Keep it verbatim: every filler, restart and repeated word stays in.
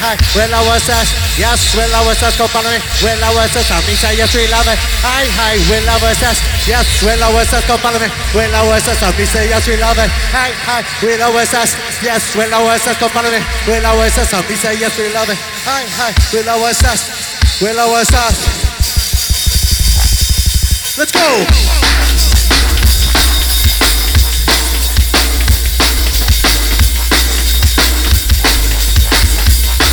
hi, will I was us? Yes, will I was us? Come follow me. Will I was us? Me say yes, we love it. Hi, hi, will I was us? Yes, will I was us? Come follow me. Will I was us? Me say yes, we love it. Hi, hi, will I was us? Yes, will I was us? Come follow me. Will I was us? Me say yes, we love it. Hi, hi, will I was us? Will I was us? Let's go.